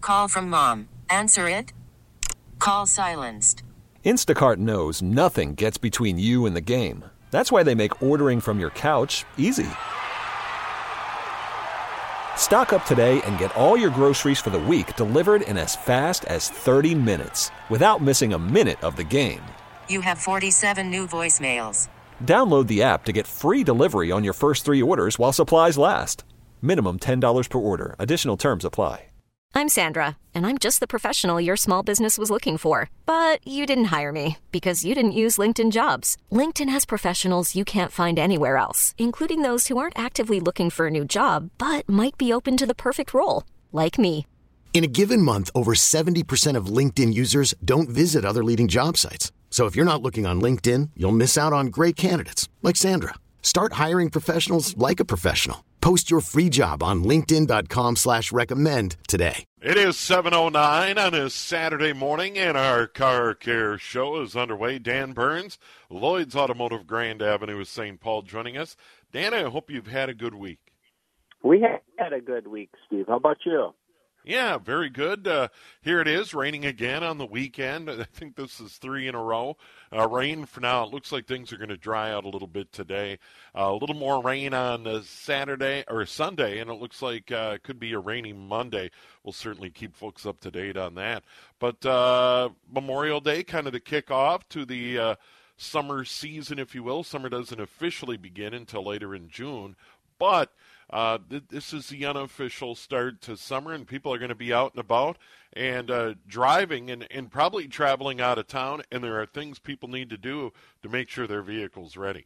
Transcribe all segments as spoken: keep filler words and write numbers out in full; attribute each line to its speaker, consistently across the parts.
Speaker 1: Call from mom. Answer it. Call silenced.
Speaker 2: Instacart knows nothing gets between you and the game. That's why they make ordering from your couch easy. Stock up today and get all your groceries for the week delivered in as fast as thirty minutes without missing a minute of the game.
Speaker 1: You have forty-seven new voicemails.
Speaker 2: Download the app to get free delivery on your first three orders while supplies last. Minimum ten dollars per order. Additional terms apply.
Speaker 3: I'm Sandra, and I'm just the professional your small business was looking for. But you didn't hire me because you didn't use LinkedIn Jobs. LinkedIn has professionals you can't find anywhere else, including those who aren't actively looking for a new job, but might be open to the perfect role, like me.
Speaker 4: In a given month, over seventy percent of LinkedIn users don't visit other leading job sites. So if you're not looking on LinkedIn, you'll miss out on great candidates like Sandra. Start hiring professionals like a professional. Post your free job on linkedin.com slash recommend today.
Speaker 5: It is seven oh nine on a Saturday morning, and our Car Care Show is underway. Dan Burns, Lloyd's Automotive, Grand Avenue, Saint Paul, joining us. Dan, I hope you've had a good week.
Speaker 6: We have had a good week, Steve. How about you?
Speaker 5: Yeah, very good. Uh, here it is, raining again on the weekend. I think this is three in a row. Uh, rain for now. It looks like things are going to dry out a little bit today. Uh, a little more rain on uh, Saturday or Sunday, and it looks like uh, it could be a rainy Monday. We'll certainly keep folks up to date on that. But uh, Memorial Day, kind of the kickoff to the uh, summer season, if you will. Summer doesn't officially begin until later in June, but Uh, th- this is the unofficial start to summer, and people are going to be out and about and uh, driving and, and probably traveling out of town, and there are things people need to do to make sure their vehicle's ready.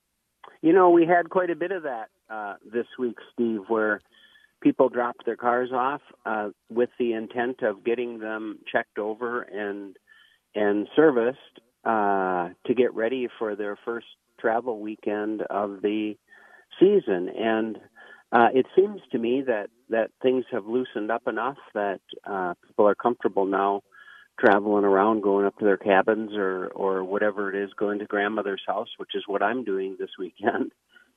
Speaker 6: You know, we had quite a bit of that uh, this week, Steve, where people dropped their cars off uh, with the intent of getting them checked over and and serviced uh, to get ready for their first travel weekend of the season. And Uh, it seems to me that, that things have loosened up enough that uh, people are comfortable now traveling around, going up to their cabins or, or whatever it is, going to grandmother's house, which is what I'm doing this weekend.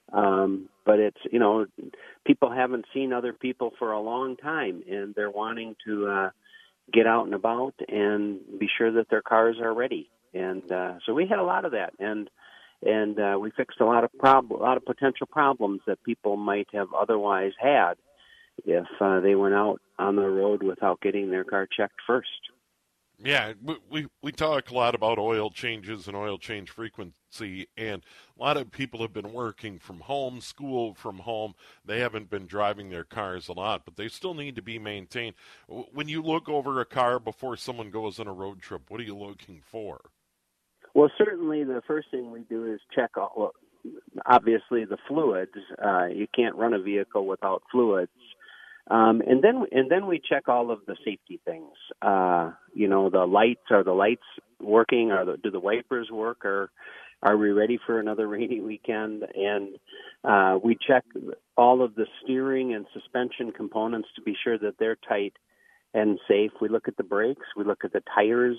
Speaker 6: Um, but it's, you know, people haven't seen other people for a long time, and they're wanting to uh, get out and about and be sure that their cars are ready. And uh, so we had a lot of that. And And uh, we fixed a lot of prob- a lot of potential problems that people might have otherwise had if uh, they went out on the road without getting their car checked first.
Speaker 5: Yeah, we, we we talk a lot about oil changes and oil change frequency, and a lot of people have been working from home, school from home. They haven't been driving their cars a lot, but they still need to be maintained. When you look over a car before someone goes on a road trip, what are you looking for?
Speaker 6: Well, certainly the first thing we do is check, all, obviously, the fluids. Uh, you can't run a vehicle without fluids. Um, and then and then we check all of the safety things. Uh, you know, the lights, are the lights working? Are the, do the wipers work? Or are we ready for another rainy weekend? And uh, we check all of the steering and suspension components to be sure that they're tight and safe. We look at the brakes. We look at the tires.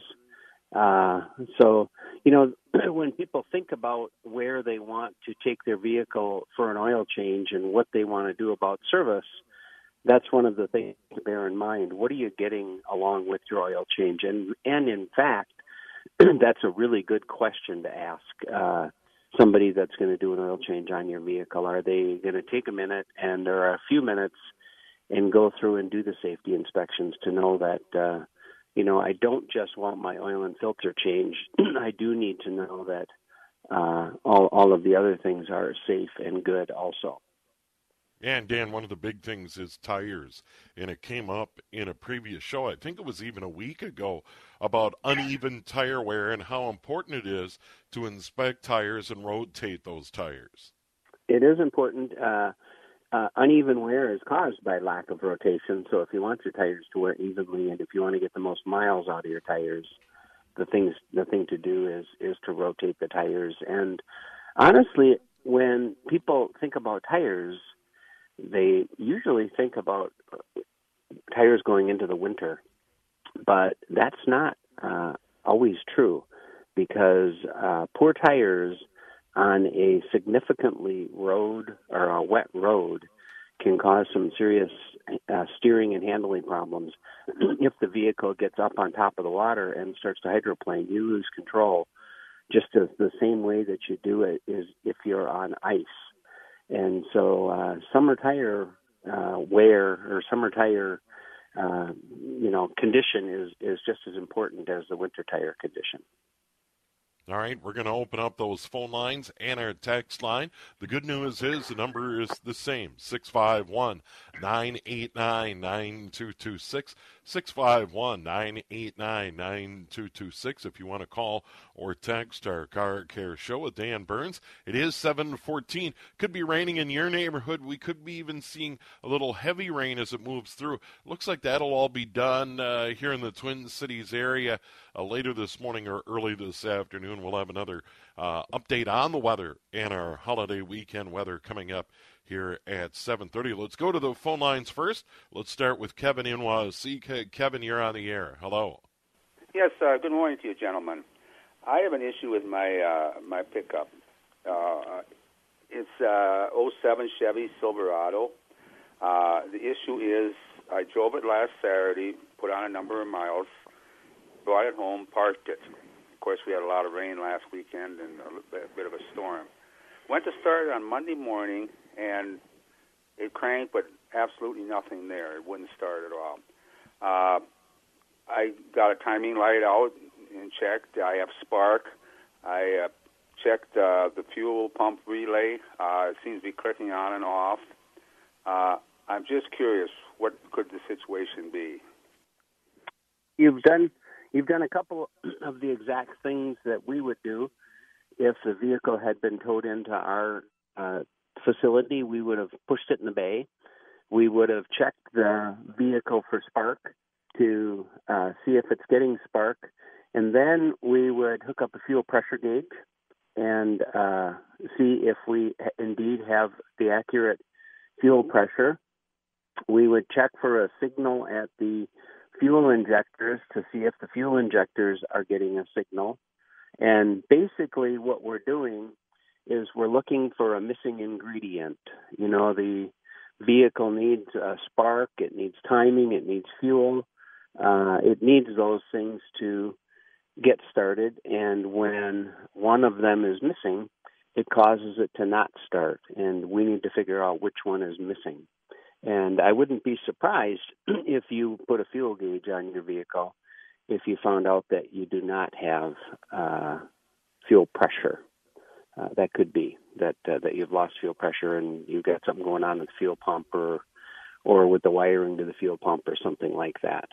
Speaker 6: Uh, so, you know, when people think about where they want to take their vehicle for an oil change and what they want to do about service, that's one of the things to bear in mind. What are you getting along with your oil change? And, and in fact, that's a really good question to ask uh, somebody that's going to do an oil change on your vehicle. Are they going to take a minute and or a few minutes and go through and do the safety inspections to know that, uh, you know, I don't just want my oil and filter changed. I do need to know that uh, all all of the other things are safe and good also.
Speaker 5: And Dan, one of the big things is tires, and it came up in a previous show, I think it was even a week ago, about uneven tire wear and how important it is to inspect tires and rotate those tires.
Speaker 6: It is important. Uh, uh, uneven wear is caused by lack of rotation, so if you want your tires to wear evenly and if you want to get the most miles out of your tires, the things the thing to do is is to rotate the tires. And honestly, when people think about tires, they usually think about tires going into the winter, but that's not uh, always true, because uh, poor tires on a significantly road or a wet road can cause some serious uh, steering and handling problems. If the vehicle gets up on top of the water and starts to hydroplane, you lose control, just as the same way that you do it is if you're on ice. And so uh, summer tire uh, wear or summer tire, uh, you know, condition is, is just as important as the winter tire condition.
Speaker 5: All right, we're going to open up those phone lines and our text line. The good news is the number is the same, six five one, nine eight nine, nine two two six, six five one, nine eight nine, nine two two six. If you want to call or text our Car Care Show with Dan Burns, it is seven fourteen. Could be raining in your neighborhood. We could be even seeing a little heavy rain as it moves through. Looks like that'll all be done uh, here in the Twin Cities area uh, later this morning or early this afternoon. We'll have another uh, update on the weather and our holiday weekend weather coming up here at seven thirty. Let's go to the phone lines first. Let's start with Kevin in Wausee. Kevin, you're on the air. Hello.
Speaker 7: Yes, uh, good morning to you, gentlemen. I have an issue with my uh, my pickup. Uh, it's uh oh seven Chevy Silverado. Uh, the issue is I drove it last Saturday, put on a number of miles, brought it home, parked it. Of course, we had a lot of rain last weekend and a bit of a storm. Went to start it on Monday morning, and it cranked, but absolutely nothing there. It wouldn't start at all. Uh, I got a timing light out and checked. I have spark. I uh, checked uh, the fuel pump relay. Uh, it seems to be clicking on and off. Uh, I'm just curious, what could the situation be?
Speaker 6: You've done you've done a couple of the exact things that we would do if the vehicle had been towed into our uh, facility. We would have pushed it in the bay. We would have checked the vehicle for spark to uh, see if it's getting spark, and then we would hook up a fuel pressure gauge and uh, see if we indeed have the accurate fuel pressure. We would check for a signal at the fuel injectors to see if the fuel injectors are getting a signal. And basically what we're doing is we're looking for a missing ingredient. You know, the vehicle needs a spark, it needs timing, it needs fuel. Uh, it needs those things to get started, and when one of them is missing, it causes it to not start, and we need to figure out which one is missing. And I wouldn't be surprised if you put a fuel gauge on your vehicle if you found out that you do not have uh, fuel pressure. Uh, that could be that uh, that you've lost fuel pressure and you've got something going on with the fuel pump or or with the wiring to the fuel pump or something like that.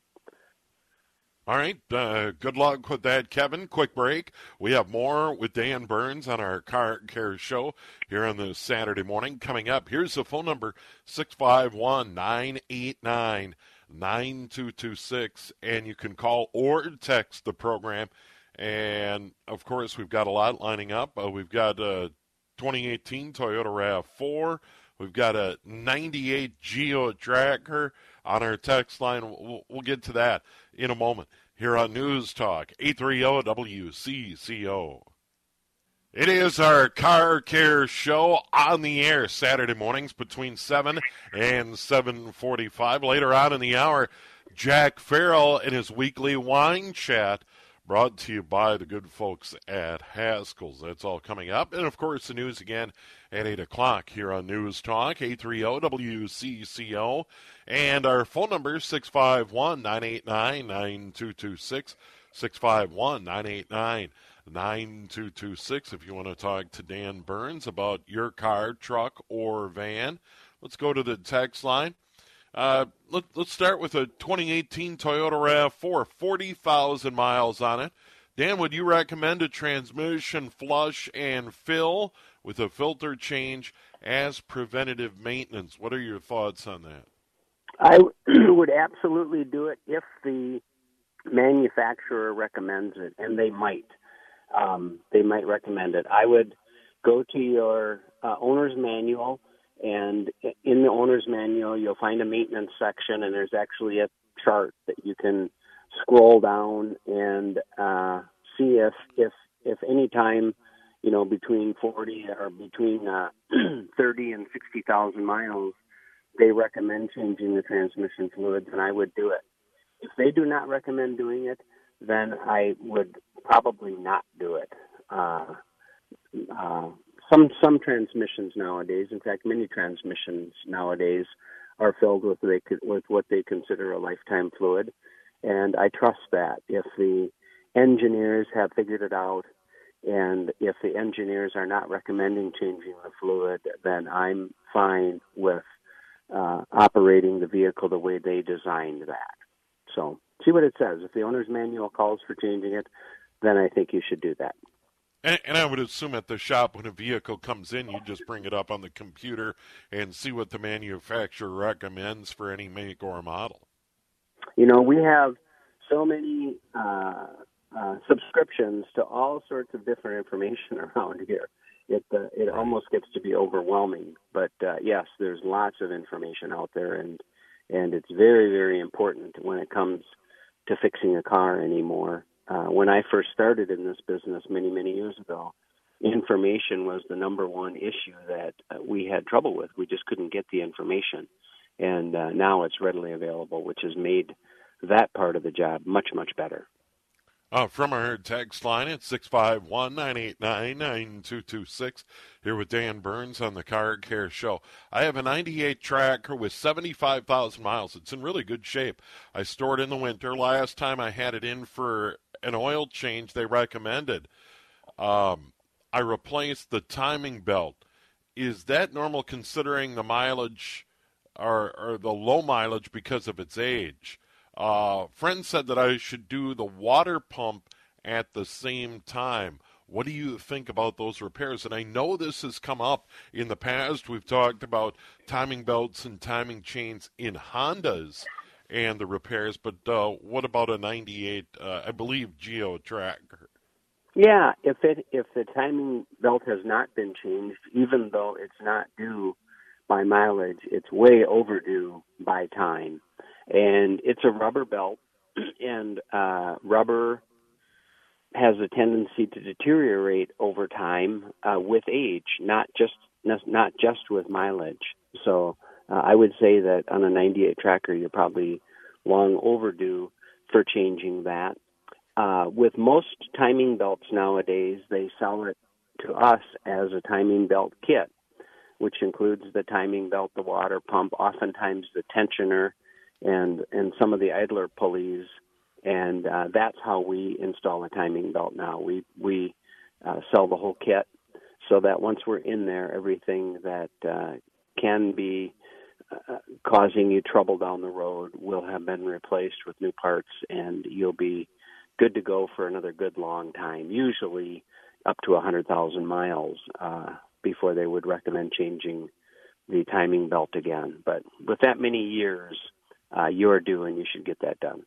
Speaker 5: All right, uh, good luck with that, Kevin. Quick break. We have more with Dan Burns on our Car Care Show here on this Saturday morning. Coming up, here's the phone number, six five one, nine eight nine, nine two two six, and you can call or text the program. And, of course, we've got a lot lining up. Uh, we've got a twenty eighteen Toyota RAV four. We've got a ninety-eight Geo Tracker on our text line. We'll, we'll get to that in a moment here on News Talk, eight thirty W C C O. It is our Car Care Show on the air Saturday mornings between seven and seven forty-five. Later on in the hour, Jack Farrell and his weekly wine chat, brought to you by the good folks at Haskell's. That's all coming up. And, of course, the news again at eight o'clock here on News Talk, eight thirty W C C O. And our phone number is six five one, nine eight nine, nine two two six, six five one, nine eight nine, nine two two six if you want to talk to Dan Burns about your car, truck, or van. Let's go to the text line. Uh, let, let's start with a twenty eighteen Toyota RAV four, forty thousand miles on it. Dan, would you recommend a transmission flush and fill with a filter change as preventative maintenance? What are your thoughts on that?
Speaker 6: I would absolutely do it if the manufacturer recommends it, and they might. Um, they might recommend it. I would go to your uh, owner's manual, and in the owner's manual, you'll find a maintenance section, and there's actually a chart that you can scroll down and uh, see if, if, if any time, you know, between forty or between uh, thirty and sixty thousand miles, they recommend changing the transmission fluid, then I would do it. If they do not recommend doing it, then I would probably not do it. Uh, uh, some some transmissions nowadays, in fact, many transmissions nowadays, are filled with they with what they consider a lifetime fluid, and I trust that. If the engineers have figured it out, and if the engineers are not recommending changing the fluid, then I'm fine with uh, operating the vehicle the way they designed that. So see what it says. If the owner's manual calls for changing it, then I think you should do that.
Speaker 5: And, and I would assume at the shop when a vehicle comes in, you just bring it up on the computer and see what the manufacturer recommends for any make or model.
Speaker 6: You know, we have so many uh, uh, subscriptions to all sorts of different information around here. It uh, it right. almost gets to be overwhelming. But uh, yes, there's lots of information out there, and and it's very, very important when it comes to fixing a car anymore. Uh, when I first started in this business many, many years ago, information was the number one issue that uh, we had trouble with. We just couldn't get the information. And uh, now it's readily available, which has made that part of the job much, much better.
Speaker 5: Uh, from our text line at six five one, nine eight nine, nine two two six, here with Dan Burns on the Car Care Show. I have a ninety-eight Tracker with seventy-five thousand miles. It's in really good shape. I stored it in the winter. Last time I had it in for an oil change they recommended. Um, I replaced the timing belt. Is that normal considering the mileage or, or the low mileage because of its age? Uh, friend said that I should do the water pump at the same time. What do you think about those repairs? And I know this has come up in the past. We've talked about timing belts and timing chains in Hondas and the repairs, but uh, what about a ninety-eight, uh, I believe, Geo Tracker?
Speaker 6: Yeah, if it if the timing belt has not been changed, even though it's not due by mileage, it's way overdue by time. And it's a rubber belt, and uh, rubber has a tendency to deteriorate over time uh, with age, not just not just with mileage. So uh, I would say that on a ninety-eight Tracker, you're probably long overdue for changing that. Uh, with most timing belts nowadays, they sell it to us as a timing belt kit, which includes the timing belt, the water pump, oftentimes the tensioner, and and some of the idler pulleys, and uh, that's how we install a timing belt now. We we uh, sell the whole kit so that once we're in there, everything that uh, can be uh, causing you trouble down the road will have been replaced with new parts, and you'll be good to go for another good long time, usually up to one hundred thousand miles uh, before they would recommend changing the timing belt again. But with that many years, Uh, you're due, and you should get that done.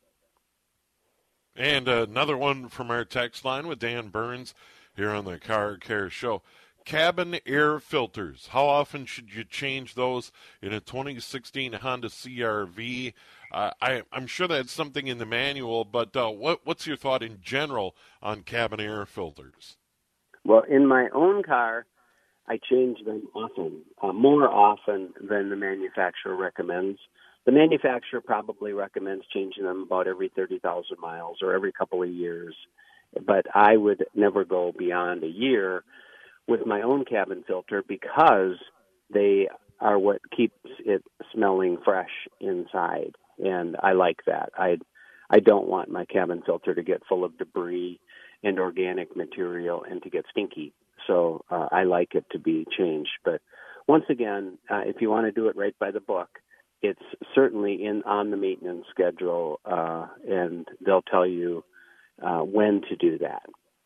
Speaker 5: And uh, another one from our text line with Dan Burns here on the Car Care Show. Cabin air filters. How often should you change those in a twenty sixteen Honda C R V? Uh, I, I'm sure that's something in the manual, but uh, what, what's your thought in general on cabin air filters?
Speaker 6: Well, in my own car, I change them often, uh, more often than the manufacturer recommends. The manufacturer probably recommends changing them about every thirty thousand miles or every couple of years, but I would never go beyond a year with my own cabin filter because they are what keeps it smelling fresh inside, and I like that. I I don't want my cabin filter to get full of debris and organic material and to get stinky, so uh, I like it to be changed. But once again, uh, if you want to do it right by the book, it's certainly in on the maintenance schedule, uh, and they'll tell you uh, when to do that.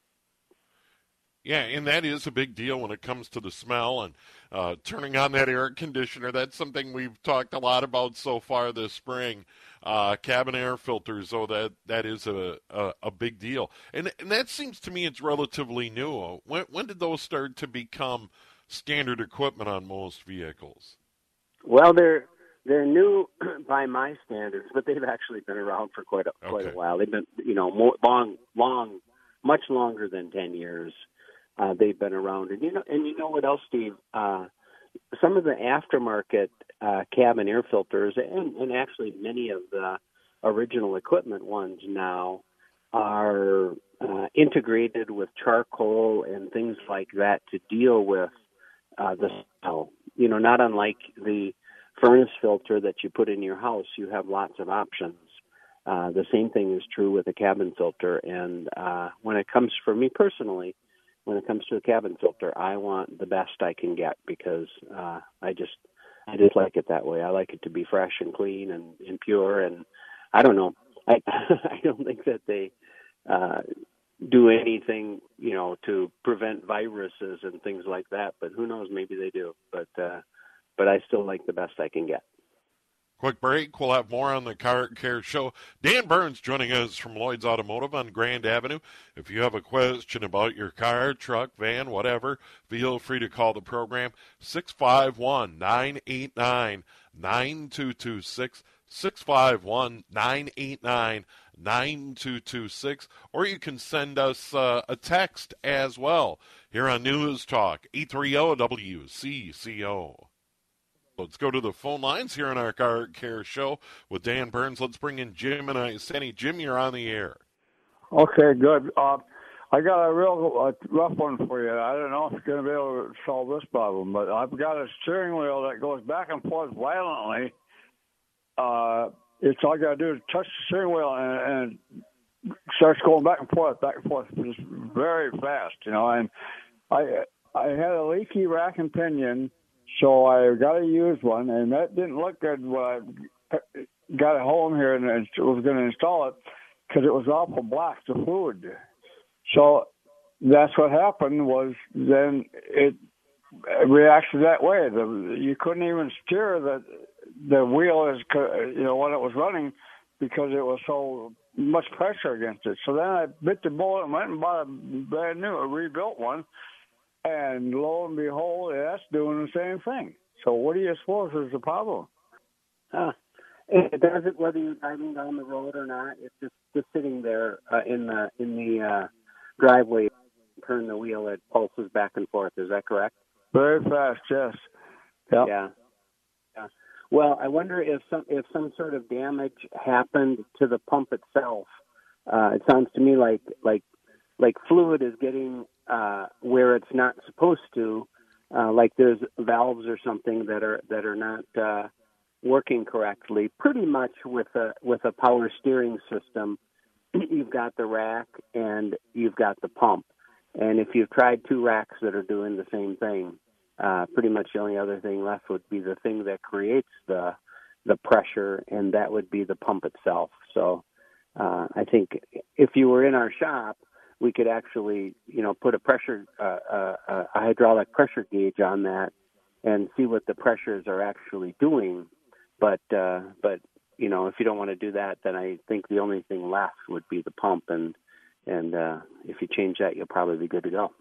Speaker 5: Yeah, and that is a big deal when it comes to the smell and uh, turning on that air conditioner. That's something we've talked a lot about so far this spring. Uh, cabin air filters, oh, that that is a, a, a big deal. And, and that seems to me it's relatively new. When, when did those start to become standard equipment on most vehicles?
Speaker 6: Well, they're They're new by my standards, but they've actually been around for quite a quite
Speaker 5: okay.
Speaker 6: a while. They've been, you know, more, long, long, much longer than ten years. Uh, they've been around, and you know, and you know what else, Steve? Uh, some of the aftermarket uh, cabin air filters, and, and actually many of the original equipment ones now, are uh, integrated with charcoal and things like that to deal with uh, the smell. You know, not unlike the furnace filter that you put in your house, you have lots of options. Uh, the same thing is true with a cabin filter. And uh, when it comes, for me personally, when it comes to a cabin filter, I want the best I can get because uh, I just I just like it that way. I like it to be fresh and clean and, and pure. And I don't know. I I don't think that they uh, do anything, you know, to prevent viruses and things like that. But who knows? Maybe they do. But uh, but I still like the best I can get.
Speaker 5: Quick break. We'll have more on the Car Care Show. Dan Burns joining us from Lloyd's Automotive on Grand Avenue. If you have a question about your car, truck, van, whatever, feel free to call the program, six five one, nine eight nine, nine two two six, six five one, nine eight nine, nine two two six, or you can send us uh, a text as well here on News Talk, eight three zero W C C O. Let's go to the phone lines here on our Car Care Show with Dan Burns. Let's bring in Jim and Isani. Jim, you're on the air.
Speaker 8: Okay, good. Uh, I got a real uh, rough one for you. I don't know if you're going to be able to solve this problem, but I've got a steering wheel that goes back and forth violently. Uh, it's all I got to do is touch the steering wheel and, and starts going back and forth, back and forth, just very fast, you know. And I I had a leaky rack and pinion. So I got to use one, and that didn't look good when I got it home here and was going to install it because it was awful black, the fluid. So that's what happened was then it reacted that way. The, you couldn't even steer the the wheel as you know when it was running because it was so much pressure against it. So then I bit the bullet and went and bought a brand new, a rebuilt one. And lo and behold, that's doing the same thing. So what do you suppose is the problem?
Speaker 6: Huh. It does it whether you're driving down the road or not. It's just, just sitting there uh, in the in the uh, driveway. Turn the wheel, it pulses back and forth. Is that correct?
Speaker 8: Very fast, yes. Yep.
Speaker 6: Yeah. Yeah. Well, I wonder if some if some sort of damage happened to the pump itself. Uh, it sounds to me like like like fluid is getting Uh, where it's not supposed to, uh, like there's valves or something that are that are not uh, working correctly. Pretty much with a with a power steering system, you've got the rack and you've got the pump. And if you've tried two racks that are doing the same thing, uh, pretty much the only other thing left would be the thing that creates the the pressure, and that would be the pump itself. So uh, I think if you were in our shop, we could actually, you know, put a pressure, uh, uh, a hydraulic pressure gauge on that and see what the pressures are actually doing. But, uh, but you know, if you don't want to do that, then I think the only thing left would be the pump. And, and uh, if you change that, you'll probably be good to go.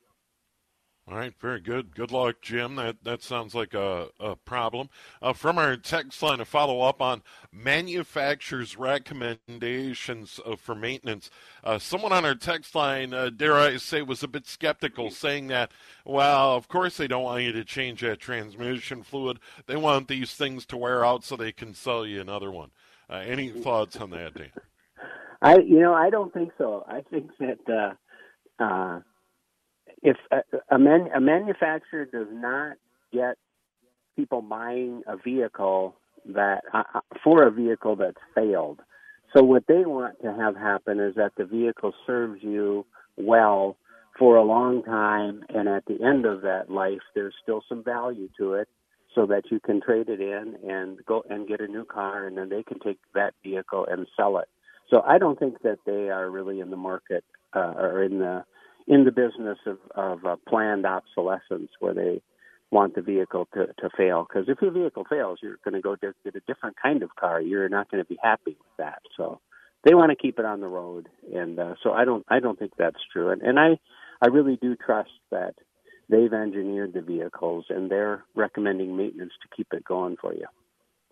Speaker 5: All right, very good. Good luck, Jim. That that sounds like a, a problem. Uh, from our text line, a follow-up on manufacturers' recommendations uh, for maintenance. Uh, someone on our text line, uh, dare I say, was a bit skeptical, saying that, well, of course they don't want you to change that transmission fluid. They want these things to wear out so they can sell you another one. Uh, any thoughts on that, Dan?
Speaker 6: I, you know, I don't think so. I think that uh, uh, if a, a, man, a manufacturer does not get people buying a vehicle that uh, for a vehicle that's failed, so what they want to have happen is that the vehicle serves you well for a long time, and at the end of that life, there's still some value to it, so that you can trade it in and go and get a new car, and then they can take that vehicle and sell it. So I don't think that they are really in the market uh, or in the in the business of, of uh, planned obsolescence where they want the vehicle to, to fail. Because if your vehicle fails, you're going to go get a different kind of car. You're not going to be happy with that. So they want to keep it on the road, and uh, so I don't I don't think that's true. And, and I I really do trust that they've engineered the vehicles and they're recommending maintenance to keep it going for you.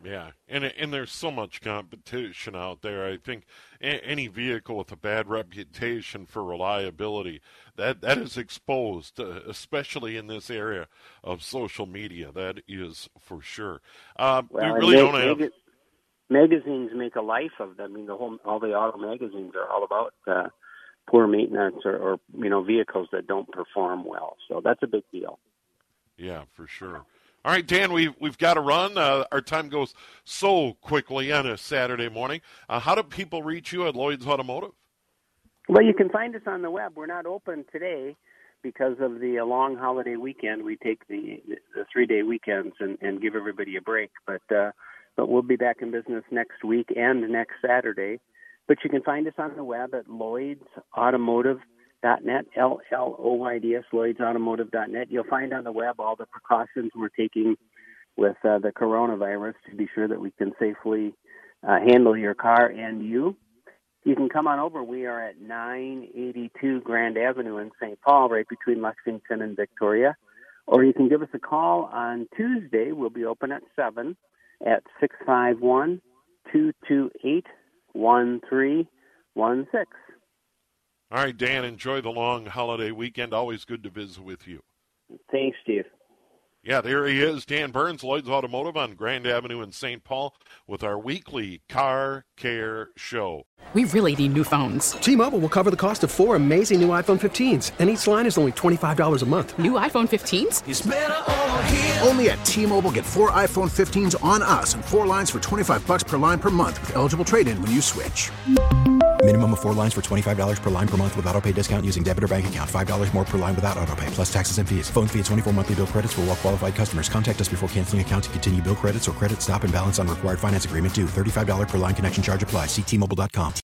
Speaker 5: Yeah, and and there's so much competition out there. I think a- any vehicle with a bad reputation for reliability, that, that is exposed, uh, especially in this area of social media. That is for sure. Uh,
Speaker 6: well,
Speaker 5: we really
Speaker 6: mag-
Speaker 5: don't have...
Speaker 6: mag- magazines make a life of them. I mean, the whole all the auto magazines are all about uh, poor maintenance or, or, you know, vehicles that don't perform well. So that's a big deal.
Speaker 5: Yeah, for sure. All right, Dan, we've, we've got to run. Uh, our time goes so quickly on a Saturday morning. Uh, how do people reach you at Lloyd's Automotive?
Speaker 6: Well, you can find us on the web. We're not open today because of the uh, long holiday weekend. We take the, the three-day weekends and, and give everybody a break. But uh, but we'll be back in business next week and next Saturday. But you can find us on the web at Lloyd's Automotive dot net, L L O Y D S, Lloyd's Automotive dot net. You'll find on the web all the precautions we're taking with uh, the coronavirus to be sure that we can safely uh, handle your car and you. You can come on over. We are at nine eighty-two Grand Avenue in Saint Paul, right between Lexington and Victoria. Or you can give us a call on Tuesday. We'll be open at seven at six five one, two two eight, one three one six.
Speaker 5: All right, Dan, enjoy the long holiday weekend. Always good to visit with you.
Speaker 6: Thanks, Steve.
Speaker 5: Yeah, there he is, Dan Burns, Lloyd's Automotive on Grand Avenue in Saint Paul with our weekly Car Care Show.
Speaker 9: We really need new phones.
Speaker 10: T-Mobile will cover the cost of four amazing new iPhone fifteens, and each line is only twenty-five dollars a month.
Speaker 9: New iPhone fifteens?
Speaker 11: It's better over here. Only at T-Mobile, get four iPhone fifteens on us and four lines for twenty-five dollars per line per month with eligible trade-in when you switch.
Speaker 12: Minimum of four lines for twenty-five dollars per line per month with autopay discount using debit or bank account. five dollars more per line without autopay, plus taxes and fees. Phone fee at twenty-four monthly bill credits for well-qualified customers. Contact us before canceling account to continue bill credits or credit stop and balance on required finance agreement due. thirty-five dollars per line connection charge applies. See T Mobile dot com.